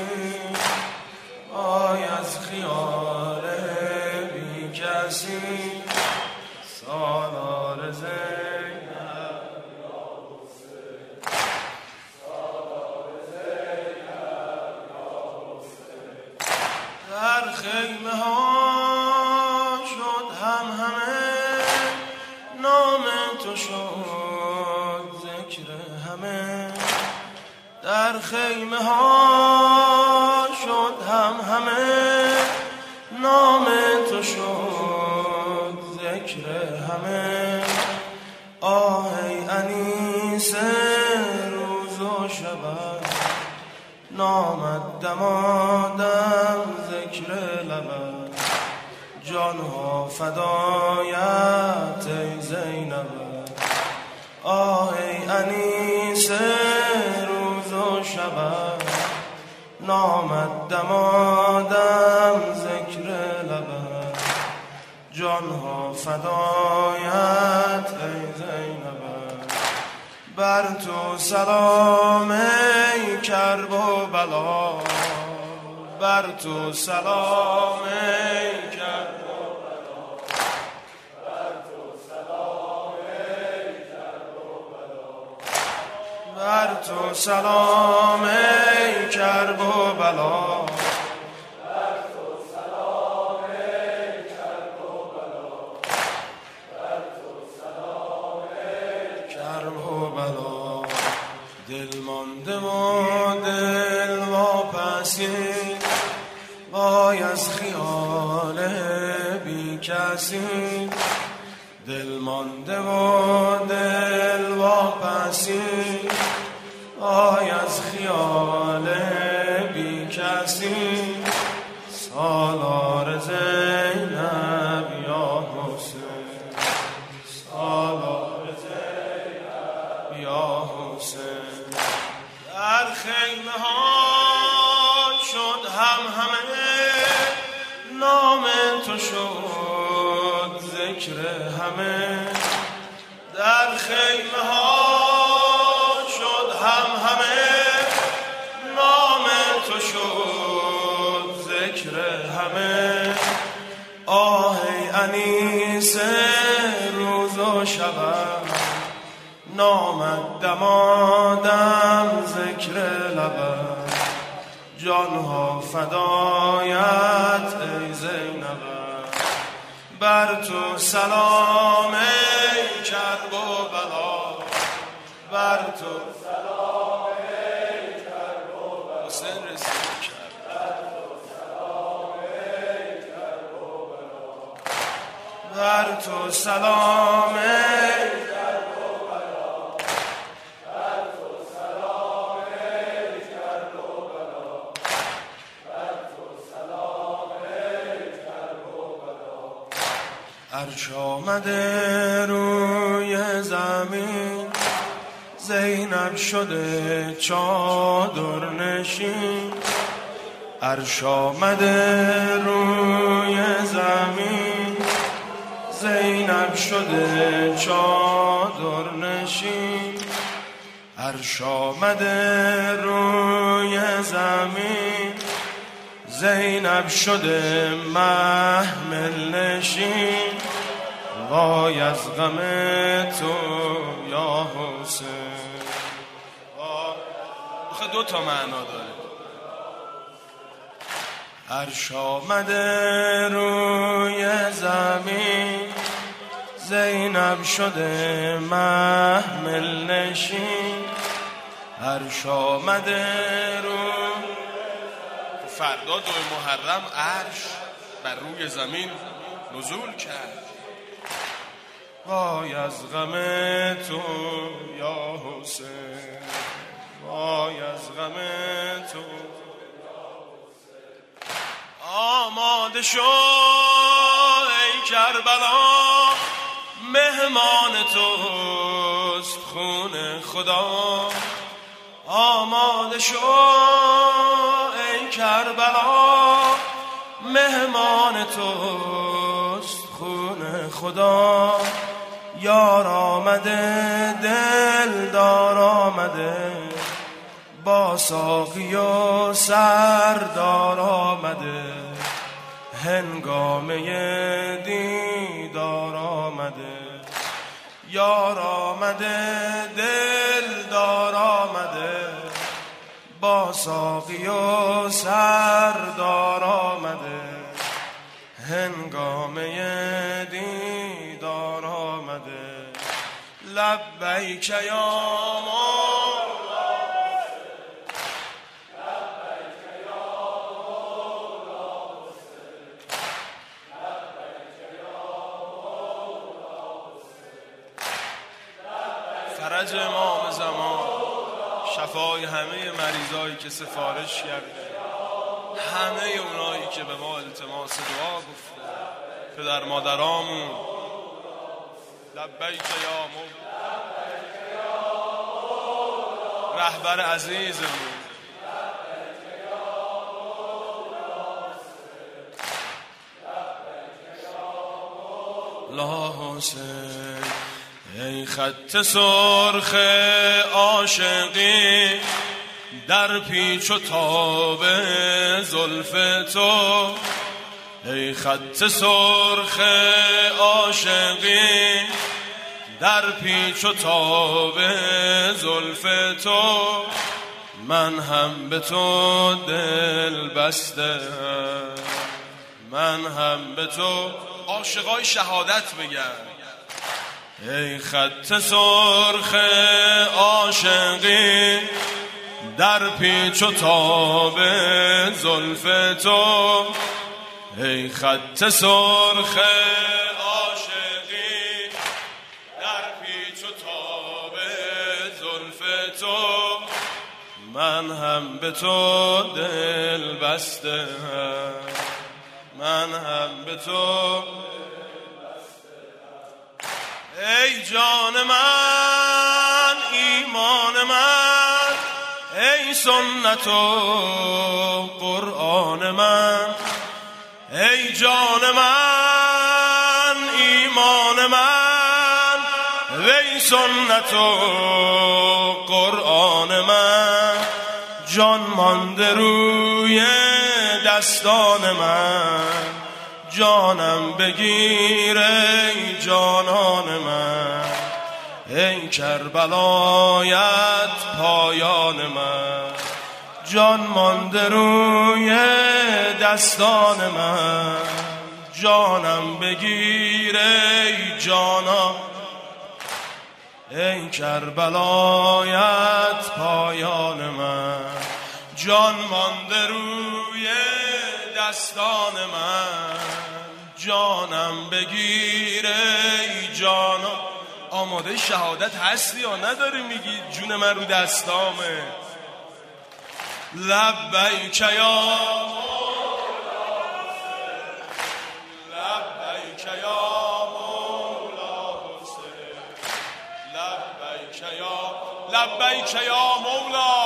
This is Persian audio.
وای از خیال بی کسی سالار زینب یا حسین سالار زینب یا حسین در خیمه ها شد همه نام تو شد ذکر همه در خیمه ها شد همه نام تو شد ذکر همه آه ای انیس روز و شب نامت دمادم ذکر لبت جانها فدایت ای زینب آه ای انیس روز و شب نامت دمادم ذکر لبت جانها فدایت ای زینب بر تو سلام ای کرب و بلا بر تو سلام ای کرب و بلا بر تو سلام ای کرب و بلا بر تو سلام ای کرب و بلا بر تو سلام ای کرب و بلا بر تو سلام ای کرب و بلا دل مانده و دل واپسی وای از خیال بی کسی دل مانده و دل واپسی وای از خیال بی کسی سالار زینب یا حسین سالار زینب یا حسین در خیمه ها شد همه نام تو شد ذکر همه در خیمه ها شد همه نام تو شد ذکر همه آه ای انیس روز و شب نامت دمادم ذکر لبت جانها فدایت ای زینب بر تو سلام ای کرب و بلا بر تو سلام ای کرب و بلا حسین رسید کرد بر تو سلام ای کرب و بلا بر تو سلام ای عرش آمده روی زمین زینب شده چادر نشین عرش آمده روی زمین زینب شده چادر نشین عرش آمده روی زمین زینب شده محمل نشین وای از غم تو یا حسین آخه دو تا معنا داره عرش آمده روی زمین زینب شده محمل نشین عرش آمده روی فردا 2 محرم عرش بر روی زمین نزول کرد وای از غم تو یا حسین وای از غم تو آماده شو ای کربلا مهمان توست خون خدا آماده شو ای کربلا مهمان توست خون خدا یار آمده دلدار آمده با ساقی و سردار آمده، هنگامه دیدار آمده. یار آمده دلدار آمده، با ساقی و سردار آمده، هنگامه دیدار آمده. لبیک یا مولا، لبیک یا مولا، لبیک یا مولا، فرج امام زمان، شفای همه مریضایی که سفارش کرده، همه اونایی که به ما التماس دعا گفته، پدر مادرامون. لبیک یا مولا، رهبر عزیزمون، لا حسین. ای خط سرخ عاشقی در پیچ و تاب زلف تو، ای خط سرخ عاشقی در پیچ و تاب زلف تو، من هم به تو دل بسته، من هم به تو. عاشقای شهادت بگن. ای خط سرخ عاشقی در پیچ و تاب زلف تو، ای خط سرخ عاشقی در پیچ و تاب زلف تو، من هم به تو دل بسته، من هم به تو. ای جان من، ایمان من، ای سنت و قرآن من، ای جان من، ایمان من، ای سنت و قرآن من. جان مانده روی دستان من، جانم بگیر ای جانان من، ای کربلایت پایان من. جان مانده روی دستان من، جانم بگیر ای جانان، ای کربلایت پایان من. جان مانده روی دستان من، جانم بگیر ای جانان. آماده شهادت هستی یا نداری؟ میگی جون من رو دستامه. لبیک یا مولا، لبیک یا مولا حسین، لبیک یا مولا.